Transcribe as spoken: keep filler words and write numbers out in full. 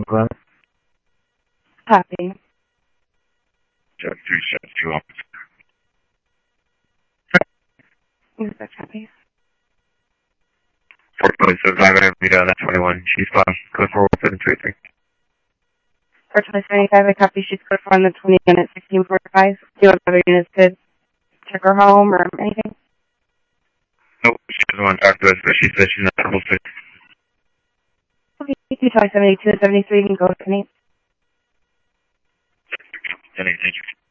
Glenn? Copy. Check three seven two office. Is that copy? four twenty-seven five hundred meter on that twenty-one. She's fine. Code four one seven three three. For twenty seventy-five, I copy. She's code for on the twenty unit sixteen forty-five. Do you want other units to check her home or anything? Nope, she doesn't want to talk to us, but she says she's not supposed to. Okay, you twenty seventy-two and seventy-three, you can go with Penny. Thank you.